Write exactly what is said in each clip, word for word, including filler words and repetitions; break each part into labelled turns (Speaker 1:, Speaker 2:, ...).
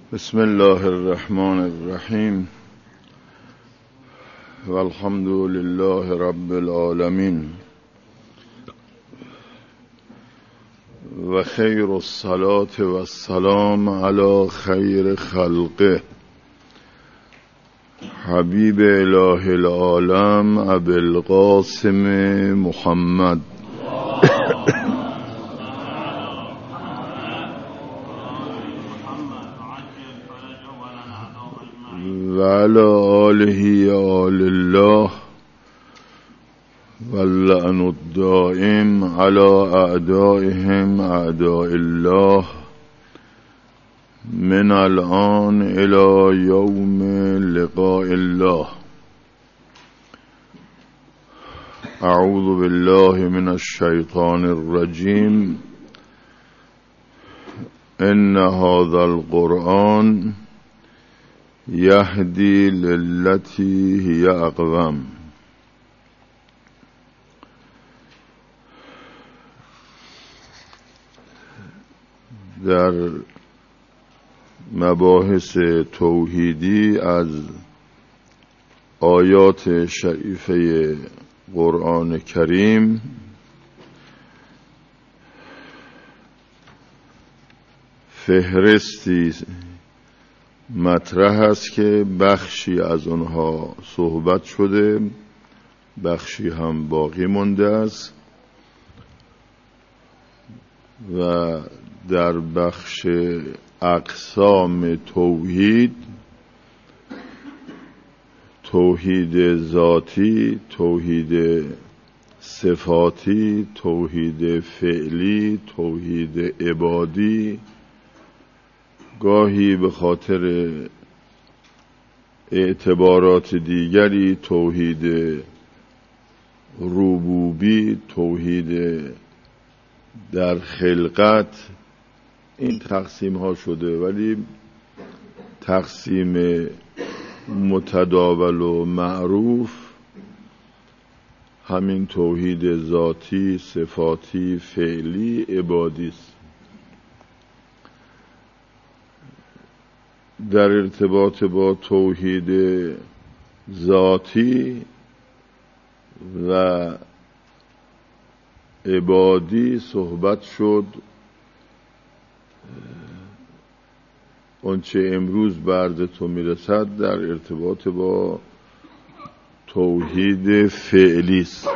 Speaker 1: بسم الله الرحمن الرحیم والحمد لله رب العالمین و خیر الصلاة و السلام علی خیر خلقه حبیب اله العالم ابی القاسم محمد و علی آله آل الله واللعن الدائم علی اعدائهم اعداء الله من الآن الى یوم لقاء الله. اعوذ بالله من الشیطان الرجیم. ان هذا القرآن یهدی للتی هی اقوم. در مباحث توحیدی از آیات شریفه قرآن کریم فهرستی مطرح است که بخشی از آنها صحبت شده، بخشی هم باقی مانده است و در بخش اقسام توحید، توحید ذاتی، توحید صفاتی، توحید فعلی، توحید عبادی، گاهی به خاطر اعتبارات دیگری توحید ربوبی، توحید در خلقت، این تقسیم ها شده، ولی تقسیم متداول و معروف همین توحید ذاتی، صفاتی، فعلی، عبادی است. در ارتباط با توحید ذاتی و عبادی صحبت شد. آنچه امروز به تو میرسد در ارتباط با توحید فعلی است.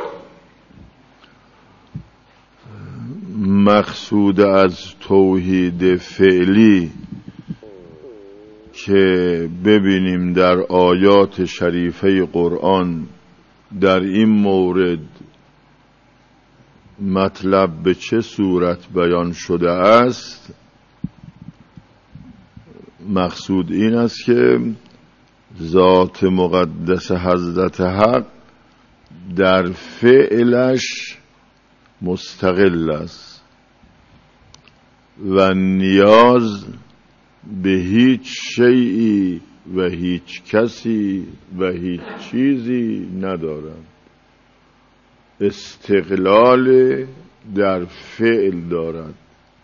Speaker 1: مقصود از توحید فعلی که ببینیم در آیات شریفه قرآن در این مورد مطلب به چه صورت بیان شده است، مقصود این است که ذات مقدس حضرت حق در فعلش مستقل است و نیاز به هیچ شیئی و هیچ کسی و هیچ چیزی ندارد. استقلال در فعل دارد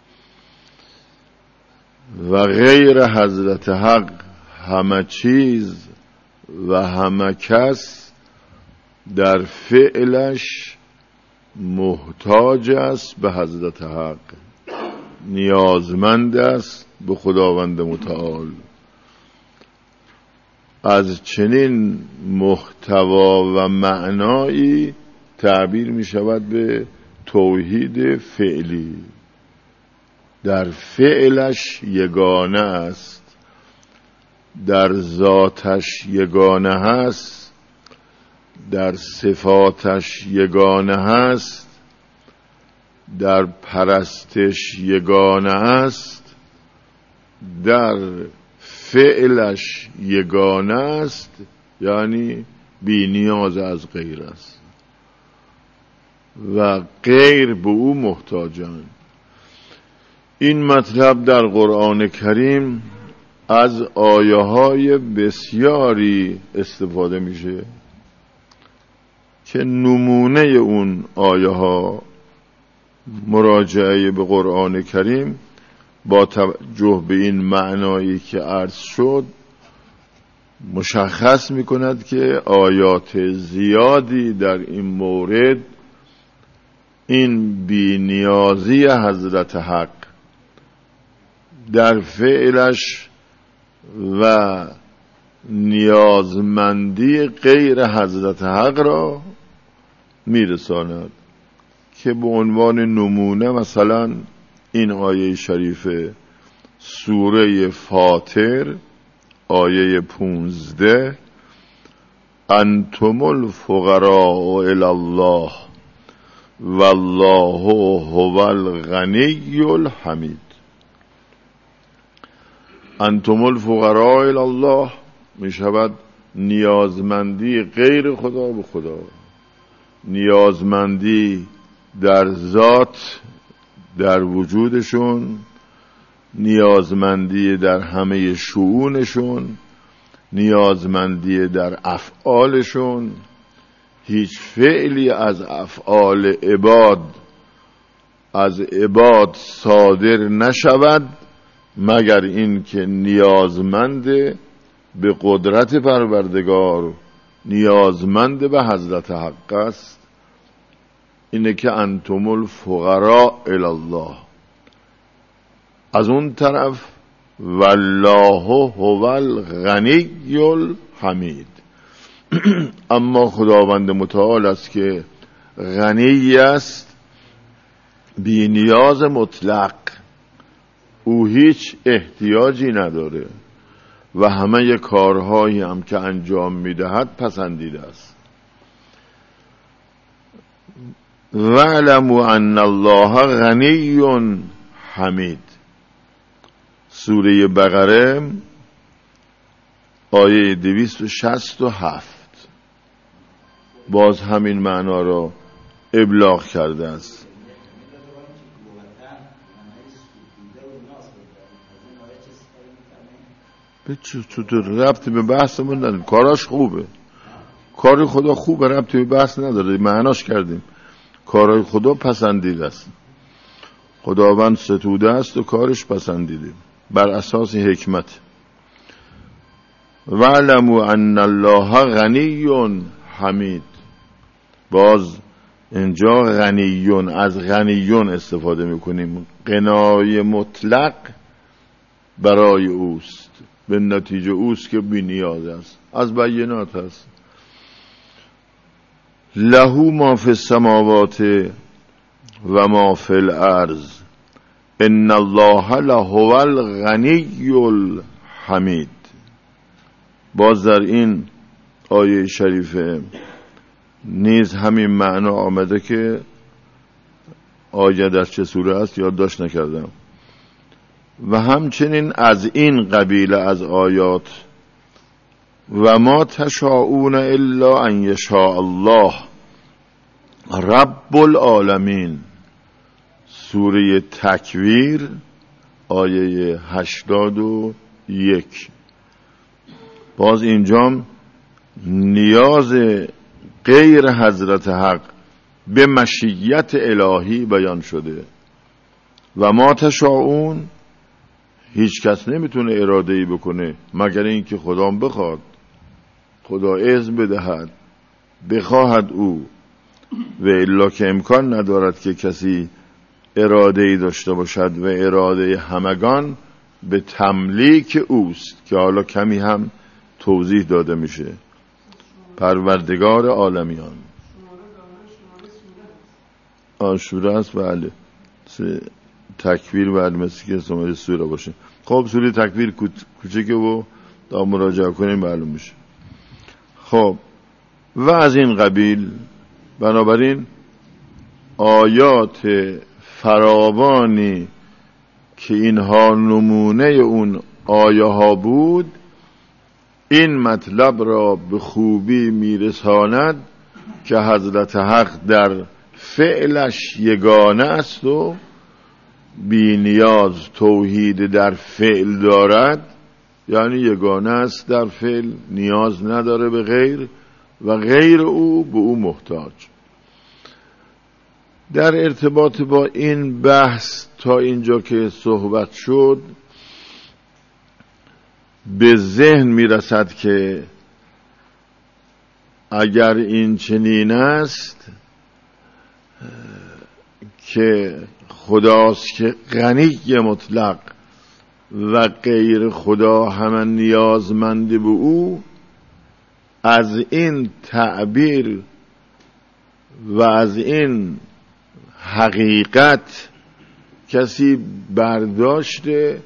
Speaker 1: و غیر حضرت حق همه چیز و همه کس در فعلش محتاج است به حضرت حق، نیازمند است به خداوند متعال. از چنین محتوا و معنایی تعبیر می شود به توحید فعلی. در فعلش یگانه است، در ذاتش یگانه هست، در صفاتش یگانه هست، در پرستش یگانه است، در فعلش یگانه است، یعنی بی نیاز از غیر است و غیر به او محتاجند. این مطلب در قرآن کریم از آیه های بسیاری استفاده میشه که نمونه اون آیه ها مراجعه به قرآن کریم با توجه به این معنایی که عرض شد مشخص می کند که آیات زیادی در این مورد این بی‌نیازی حضرت حق در فعلش و نیازمندی غیر حضرت حق را میرساند که به عنوان نمونه مثلا این آیه شریفه سوره فاطر آیه پونزده انتم الفقراء الی الله والله هو الغنی الحمید. انتم الفقراء الی الله می شود نیازمندی غیر خدا به خدا، نیازمندی در ذات در وجودشون، نیازمندی در همه شؤونشون، نیازمندی در افعالشون. هیچ فعلی از افعال عباد از عباد صادر نشود مگر این که نیازمند به قدرت پروردگار، نیازمند به حضرت حق است. اینه که انتم الفقراء الی الله. از اون طرف والله هو الغنی الحمید. اما خداوند متعال است که غنی است، بی نیاز مطلق، او هیچ احتیاجی نداره و همه کارهایی هم که انجام میدهد پسندیده است. وَاعْلَمُوا أَنَّ اللَّهَ غَنِیٌّ حمید. سوره بقره آیه دویست و شصت و هفت باز همین معنا را ابلاغ کرده است. به چطور ربطی به بحثمون نداره، کاراش خوبه، کار خدا خوبه، ربطی به بحث نداره، معناش کردیم. کارهای خدا پسندیده است، خداوند ستوده است و کارش پسندیده بر اساس حکمت. وَاعْلَمُوا أَنَّ اللَّهَ غَنِیٌّ حمید. باز اینجا غنیون، از غنیون استفاده میکنیم، غنای مطلق برای اوست، به نتیجه اوست که بی نیاز است. از بینات است. له ما فی السماوات و ما فی الارض ان الله لهو الغنی الحمید. باز در این آیه شریفه نیز همین معنا آمده که آیه در چه سوره است یادداشت نکردم. و همچنین از این قبیل از آیات و ما تشاءون الا ان یشاء الله رب العالمین، سوره تکویر آیه هشتاد و یک. باز اینجا نیاز غیر حضرت حق به مشیت الهی بیان شده. و ما تشاءون، هیچ کس نمیتونه اراده‌ای بکنه مگر اینکه خدا بخواد، خدا اذن بدهد، بخواهد او، و الا که امکان ندارد که کسی اراده‌ای داشته باشد و اراده همگان به تملیک اوست که حالا کمی هم توضیح داده میشه. پروردگار عالمیان. آشوره است. بله، تکویر بعد مثل که سوره سوره باشه. خب سوره تکویر کوچکه و تا مراجعه کنیم معلوم میشه. خب و از این قبیل، بنابراین آیات فراوانی که اینها نمونه اون آیه ها بود این مطلب را به خوبی میرساند که حضرت حق در فعلش یگانه است و بی نیاز توحید در فعل دارد، یعنی یگانه است در فعل، نیاز نداره به غیر و غیر او به او محتاج. در ارتباط با این بحث تا اینجا که صحبت شد به ذهن میرسد که اگر این چنین است که خداست که غنی مطلق و غیر خدا همه نیازمند به او، از این تعبیر و از این حقیقت کسی برداشته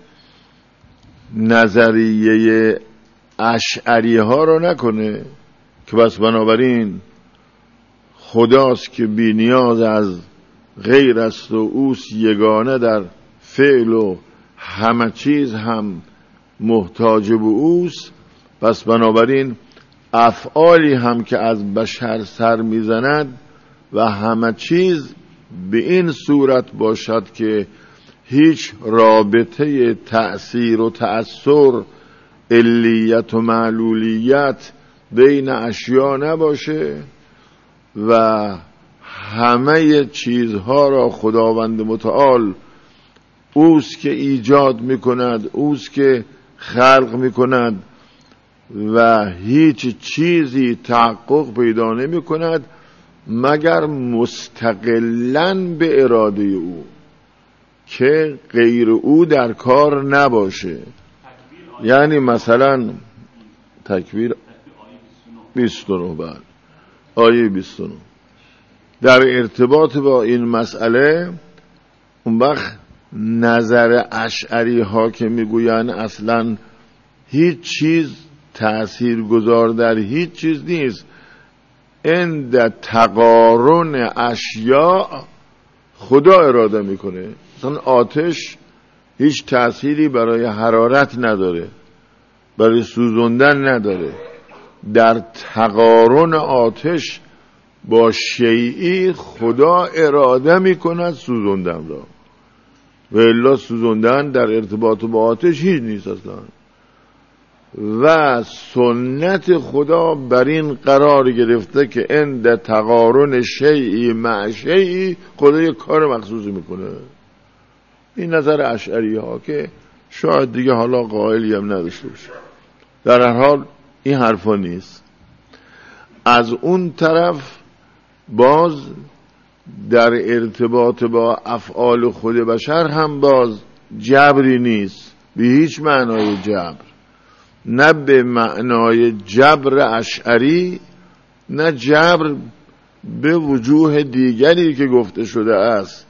Speaker 1: نظریه اشعری ها رو نکنه که بس بنابراین خداست که بی نیاز از غیر است و اوست یگانه در فعل و همه چیز هم محتاج به اوست، پس بنابراین افعالی هم که از بشر سر میزند و همه چیز به این صورت باشد که هیچ رابطه تأثیر و تأثر، علیت و معلولیت بین اشیا نباشه و همه چیزها را خداوند متعال اوست که ایجاد میکند، اوست که خلق میکند و هیچ چیزی تحقق پیدا نمیکند مگر مستقلاً به اراده او که غیر او در کار نباشه. یعنی مثلا تکویر بیست و نه بعد آیه بیست و نه در ارتباط با این مسئله اون وقت نظر اشعری ها که میگویند اصلا هیچ چیز تأثیر گذار در هیچ چیز نیست، عند تقارن اشیاء خدا اراده میکنه. مثلا آتش هیچ تأثیری برای حرارت نداره، برای سوزوندن نداره، در تقارن آتش با شیئی خدا اراده میکند سوزوندن را، و الا سوزوندن در ارتباط با آتش هیچ نیست اصلا. و سنت خدا بر این قرار گرفته که عند تقارن شیئی مع شیئی خدا یک کار مخصوصی میکنه. این نظر اشعری ها که شاید دیگه حالا قائلی هم نداشته باشه. در هر حال این حرفا نیست. از اون طرف باز در ارتباط با افعال خود بشر هم باز جبری نیست به هیچ معنای جبر، نه به معنای جبر اشعری، نه جبر به وجوه دیگری که گفته شده است.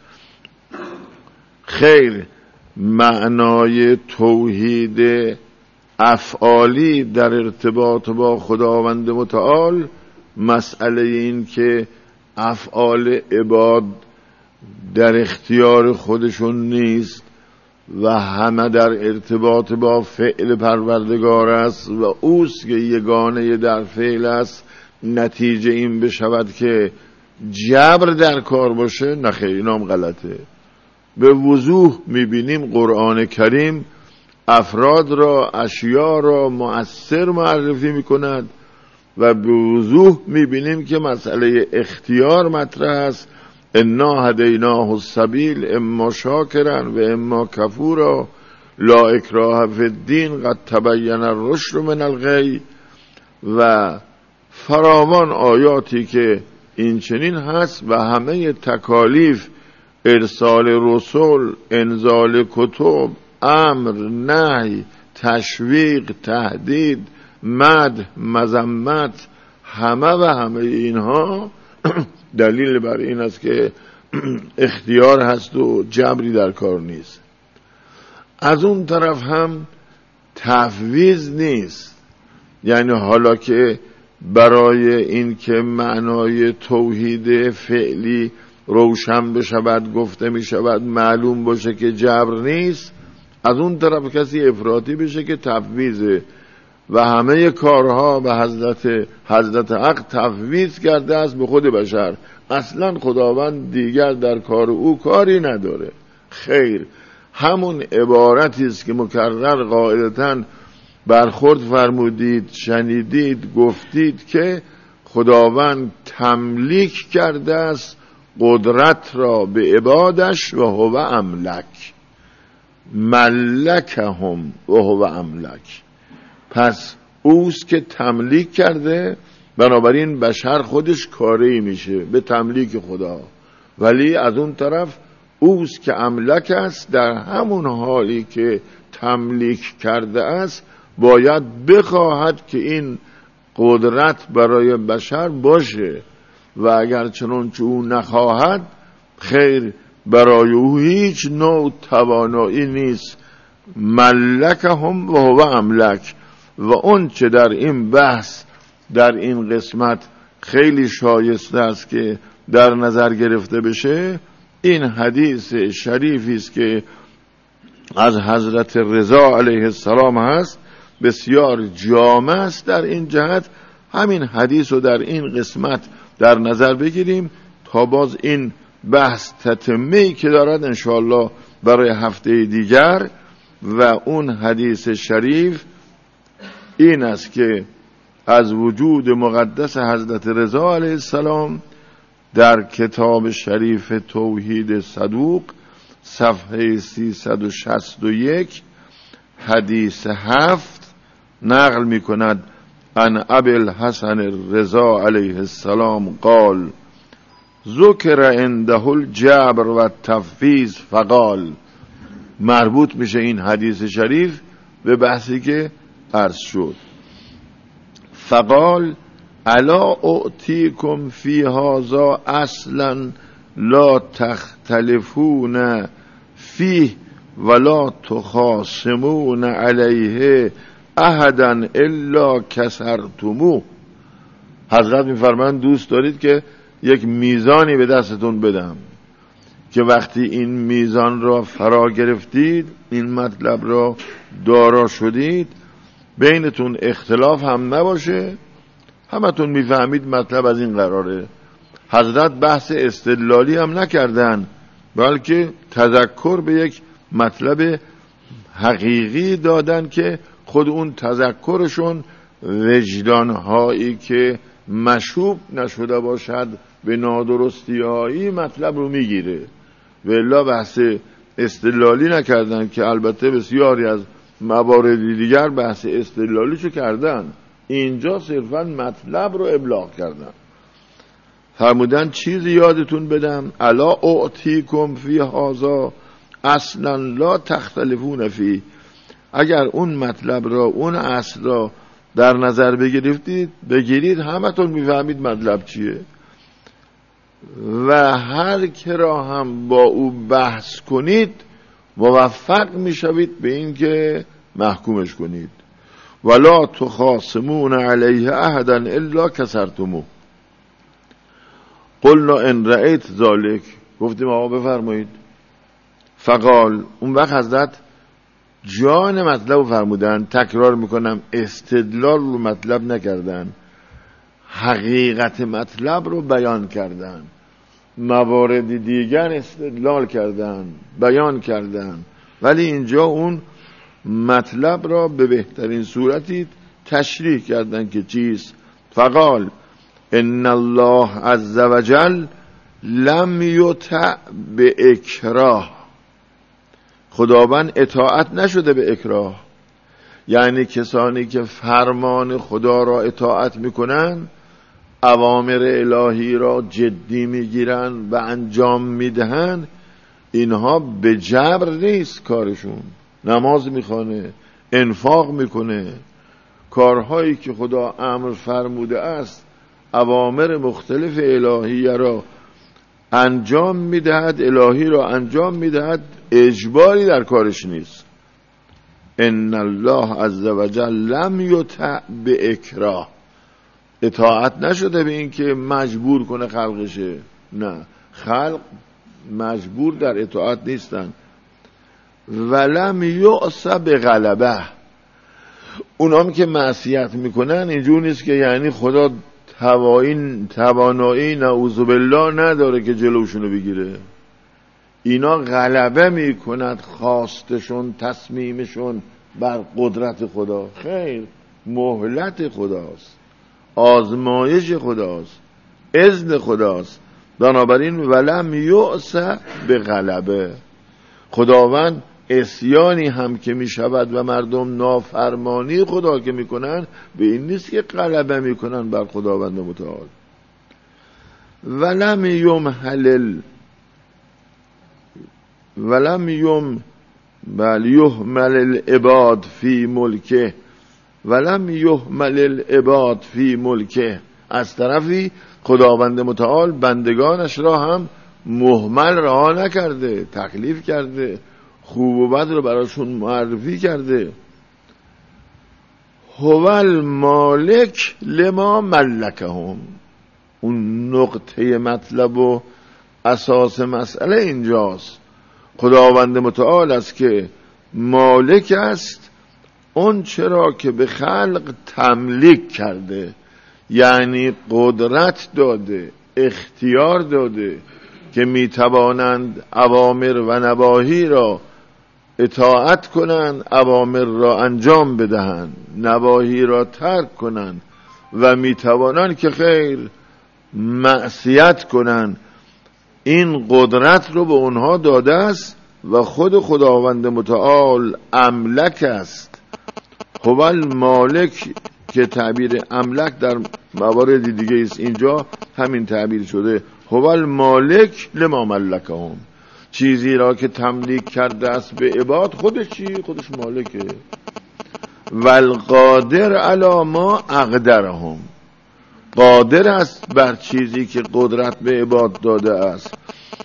Speaker 1: خیر، معنای توحید افعالی در ارتباط با خداوند متعال مسئله این که افعال عباد در اختیار خودشون نیست و همه در ارتباط با فعل پروردگار است و اوست که یگانه در فعل است، نتیجه این بشود که جبر در کار باشه. نخیر، اینام غلطه. به وضوح میبینیم قرآن کریم افراد را، اشیا را مؤثر معرفی میکند و به وضوح میبینیم که مسئله اختیار مطرح است. انا هدیناه السبیل اما شاکرا و اما کفورا لا اکراه فی الدین قد تبین الرشد من الغی و فراوان آیاتی که این چنین هست و همه تکالیف، ارسال رسول، انزال کتب، امر، نهی، تشویق، تهدید، مدح، مذمت، همه و همه اینها دلیل بر این است که اختیار هست و جبری در کار نیست. از اون طرف هم تفویض نیست. یعنی حالا که برای این که معنای توحید فعلی روشن بشود، گفته می شود، معلوم باشه که جبر نیست، از اون طرف کسی افراطی بشه که تفویضه و همه کارها به حضرت حضرت حق تفویض کرده است به خود بشر. اصلا خداوند دیگر در کار او کاری نداره. خیر، همون عبارتی است که مکرر قاعدتاً برخورد فرمودید، شنیدید، گفتید که خداوند تملیک کرده است قدرت را به عبادش و هو املک، ملکهم و هو املک. پس اوست که تملیک کرده، بنابراین بشر خودش کاری میشه به تملیک خدا، ولی از اون طرف اوست که املک است، در همون حالی که تملیک کرده است باید بخواهد که این قدرت برای بشر باشه و اگر چنانچه او نخواهد خیر برای او هیچ نوع توانایی نیست. ملکهم و هو املک. و اون چه در این بحث در این قسمت خیلی شایسته است که در نظر گرفته بشه، این حدیث شریفی است که از حضرت رضا علیه السلام هست، بسیار جامع است در این جهت. همین حدیث رو در این قسمت در نظر بگیریم تا باز این بحث تتمه‌ای که دارد انشاءالله برای هفته دیگر. و اون حدیث شریف این است که از وجود مقدس حضرت رضا علیه السلام در کتاب شریف توحید صدوق صفحه سیصد و شصت و یک حدیث هفت نقل می کند عن ابی الحسن رضا علیه السلام قال ذکر عنده الجبر و التفویض فقال. مربوط میشه این حدیث شریف به بحثی که عرض شد. فقال الا اعطیکم فی هذا اصلا لا تختلفون فیه ولا تخاصمون علیه احدا الا کسرتموه. حضرت میفرمایند دوست دارید که یک میزانی به دستتون بدم که وقتی این میزان را فرا گرفتید، این مطلب را دارا شدید، بینتون اختلاف هم نباشه، همتون میفهمید مطلب از این قراره. حضرت بحث استدلالی هم نکردن، بلکه تذکر به یک مطلب حقیقی دادن که خود اون تذکرشون وجدانهایی که مشوب نشده باشد به نادرستی هایی مطلب رو میگیره. و الا بحث استدلالی نکردن که البته بسیاری از موارد دیگر بحث استدلالیشو کردن، اینجا صرفا مطلب رو ابلاغ کردن. فرمودن چیزی یادتون بدم الا اعطیکم فی هذا اصلا لا تختلفون فی. اگر اون مطلب را، اون اصل را در نظر بگرفتید بگیرید، همتون میفهمید مطلب چیه و هر که را هم با او بحث کنید موفق میشوید به این که محکومش کنید. ولا تخاصمون علیه احدا الا کسرتموه. قلنا ان رأیت ذالک، گفتیم آقا بفرمایید. فقال، اون وقت حضرت جان مطلب رو فرمودن. تکرار میکنم استدلال رو مطلب نکردن، حقیقت مطلب رو بیان کردن. موارد دیگر استدلال کردن، بیان کردن، ولی اینجا اون مطلب را به بهترین صورتی تشریح کردن که چیست. فقال ان الله عز وجل لم یطع به اکراه. خداوند اطاعت نشده به اکراه، یعنی کسانی که فرمان خدا را اطاعت میکنن، اوامر الهی را جدی میگیرن و انجام میدهن، اینها به جبر نیست کارشون. نماز میخوانه، انفاق میکنه، کارهایی که خدا امر فرموده است، اوامر مختلف الهی را انجام میدهد، الهی را انجام میدهد، اجباری در کارش نیست. ان الله عز وجل لم یطع به اکراه. اطاعت نشده به این که مجبور کنه خلقشه، نه، خلق مجبور در اطاعت نیستن. ولم یعص به غلبه. اونام که معصیت میکنن اینجور نیست که یعنی خدا توانایی توانایی نعوذ بالله نداره که جلوشونو بگیره. اینا غلبه میکند خواستشون، تصمیمشون بر قدرت خدا. خیر، مهلت خداست، آزمایش خداست، اذن خداست. بنابراین ولم یعص به غلبه، خداوند عصیانی هم که می شود و مردم نافرمانی خدا که می کنن به این نیست که غلبه می کنن بر خداوند متعال. ولم یمهل ولم یم بل یهمل العباد فی ملکه ولم یهمل العباد فی ملکه. از طرفی خداوند متعال بندگانش را هم مهمل رها نکرده، تکلیف کرده، خوب و بد رو براشون معرفی کرده. هو المالک لما ملکهم. اون نقطه مطلب و اساس مسئله اینجاست. خداوند متعال است که مالک است اون چرا که به خلق تملیک کرده، یعنی قدرت داده، اختیار داده که میتوانند اوامر و نواهی را اطاعت کنند، اوامر را انجام بدهند، نواهی را ترک کنند و میتوانند که خیر معصیت کنند. این قدرت رو به اونها داده است و خود خداوند متعال املک است. هو المالک که تعبیر املک در موارد دیگه است، اینجا همین تعبیر شده. هو المالک لما ملکهم، چیزی را که تملیک کرده است به عباد خودش چی؟ خودش مالکه. والقادر علی ما اقدرهم، قادر است بر چیزی که قدرت به عباد داده است.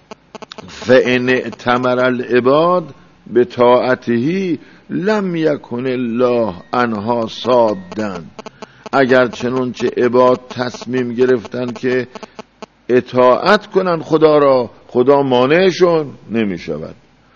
Speaker 1: فان ائتمر العباد به طاعته لم یکن الله عنها صادن. اگر چنانچه عباد تصمیم گرفتن که اطاعت کنن خدا را، خدا مانعشون نمی شود،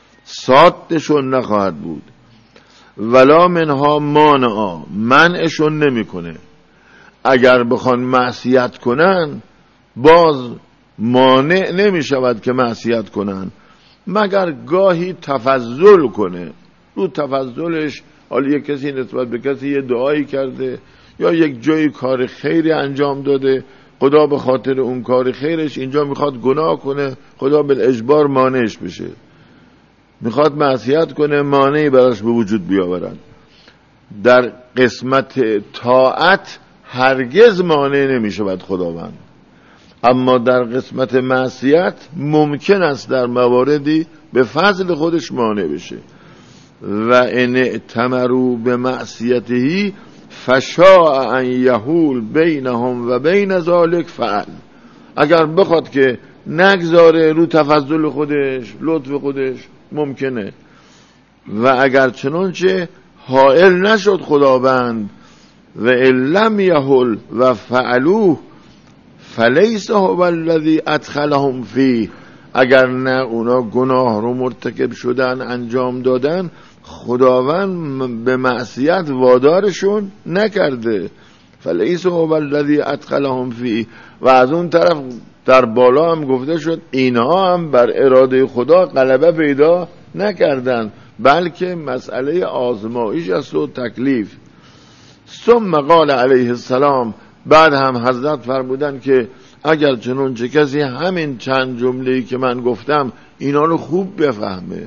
Speaker 1: صادشون نخواهد بود. ولا منها مانعا، منعشون نمی کنه. اگر بخوان معصیت کنن باز مانع نمی شود که معصیت کنن، مگر گاهی تفضل کنه. رو تفضلش حالا یک کسی نسبت به کسی یه دعایی کرده یا یک جایی کار خیری انجام داده، خدا به خاطر اون کار خیرش اینجا میخواد گناه کنه، خدا بالاجبار مانعش بشه. میخواد معصیت کنه، مانعی براش به وجود بیاورن. در قسمت طاعت هرگز مانع نمیشود خداوند، اما در قسمت معصیت ممکن است در مواردی به فضل خودش مانع بشه. و ان ائتمروا به معصیته فشاء ان یحول بینهم و بین ذلک فعل. اگر بخواد که نگذاره رو تفضل خودش، لطف خودش، ممکنه. و اگر چنانچه حائل نشد خداوند و لم یحل و فعلوه فلیس هو الذی ادخلهم فیه، اگر نه اونا گناه رو مرتکب شدن، انجام دادن، خداوند به معصیت وادارشون نکرده. فلیس هو الذی ادخلهم فیه. و از اون طرف در بالا هم گفته شد اینها هم بر اراده خدا غلبه پیدا نکردن، بلکه مسئله آزمایش است و تکلیف. ثم قال علیه السلام، بعد هم حضرت فرمودن که اگر چنانچه کسی همین چند جمله‌ای که من گفتم اینا رو خوب بفهمه،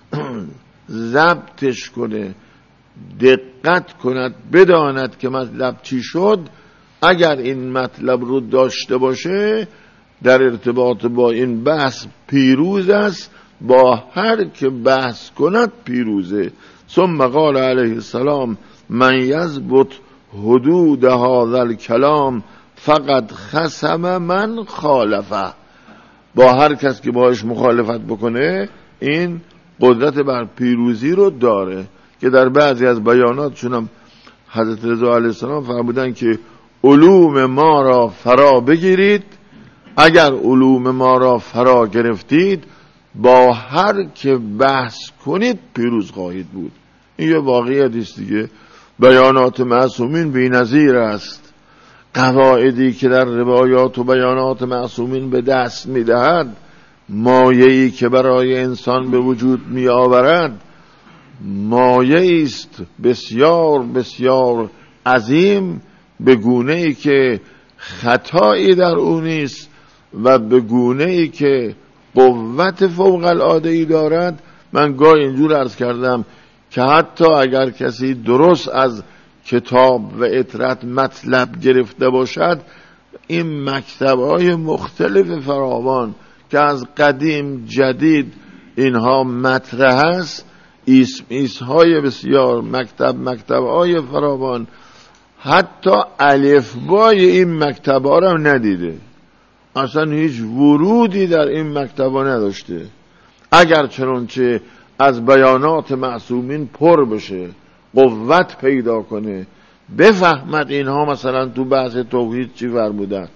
Speaker 1: ضبطش کنه، دقت کند، بداند که مطلب چی شد، اگر این مطلب رو داشته باشه در ارتباط با این بحث پیروز است، با هر که بحث کند پیروزه. ثم قال علیه السلام من یضبط حدود هذا الکلام فقط خصم من خالفه. با هر کس که باهاش مخالفت بکنه این قدرت بر پیروزی رو داره، که در بعضی از بیاناتشون هم حضرت رضا علیه السلام فرمودن که علوم ما را فرا بگیرید، اگر علوم ما را فرا گرفتید با هر که بحث کنید پیروز خواهید بود. این یه واقعیت است دیگه. بیانات معصومین بی‌نظیر است. قواعدی که در روایات و بیانات معصومین به دست می‌دهد، مایه‌ای که برای انسان به وجود می‌آورد، مایه‌ای است بسیار بسیار عظیم، به گونه‌ای که خطایی در او نیست و به گونه ای که قوت فوق العاده ای دارد. من گاه اینجور عرض کردم که حتی اگر کسی درست از کتاب و اطرت مطلب گرفته باشد، این مکتب‌های مختلف فراوان که از قدیم جدید اینها مطرح است، اسم ایس‌های بسیار، مکتب مکتب‌های فراوان، حتی الفبای این مکتب‌ها را هم ندیده، اصلا هیچ ورودی در این مکتب‌ها نداشته. اگر چنانچه از بیانات معصومین پر بشه، قوت پیدا کنه، بفهمد اینها مثلا تو بحث توحید چی فرمودن،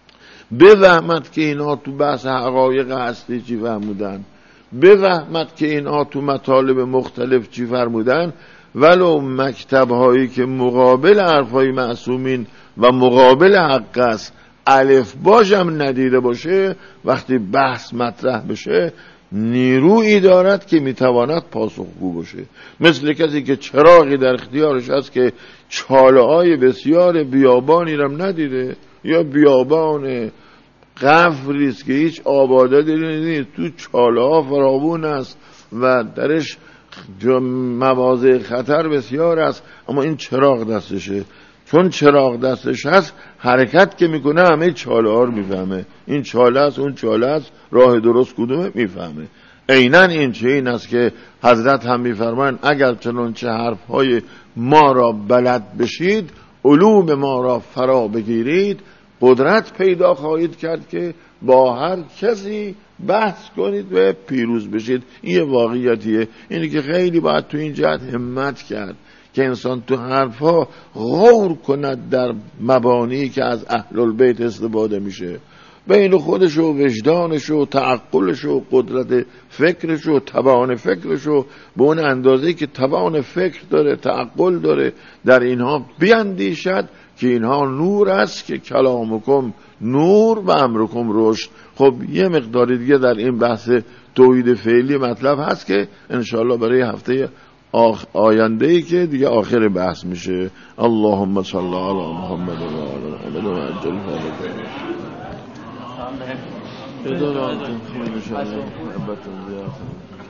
Speaker 1: بفهمد که اینها تو بحث حقایق هستی چی فرمودن، بفهمد که اینها تو مطالب مختلف چی فرمودن، ولو مکتب هایی که مقابل حرفای معصومین و مقابل حق است الف باشم ندیده باشه، وقتی بحث مطرح بشه نیرویی دارد که میتواند پاسخگو باشه. مثل کسی که چراغی در اختیارش هست که چاله های بسیار بیابانی رم ندیده، یا بیابان قفری است که هیچ آباداتی نیست، تو چاله ها فراوون است و درش مواضع خطر بسیار است، اما این چراغ دستشه، چون چراغ دستش هست حرکت که میکنه همه چاله ها رو میفهمه، این چاله است اون چاله است، راه درست کدومه میفهمه. عیناً این چه این است که حضرت هم میفرمان اگر چنانچه حرفهای ما را بلد بشید، علوم ما را فرا بگیرید، قدرت پیدا خواهید کرد که با هر کسی بحث کنید و پیروز بشید. این یه واقعیتیه، اینی که خیلی باید تو این جهت همت کرد که انسان تو حرفا غور کند در مبانی که از اهل البیت استفاده میشه، بین خودش و وجدانش و تعقلش و قدرت فکرش و توان فکرش و به اون اندازه‌ای که توان فکر داره، تعقل داره، در اینها بیندیشد که اینها نور است که کلامکم نور و امرکم رشد. خب یه مقداری دیگه در این بحث توحید فعلی مطلب هست که انشاءالله برای هفته آینده‌ای که دیگه آخر بحث میشه. اللهم صل علی محمد و آل محمد و عجل فرجهم.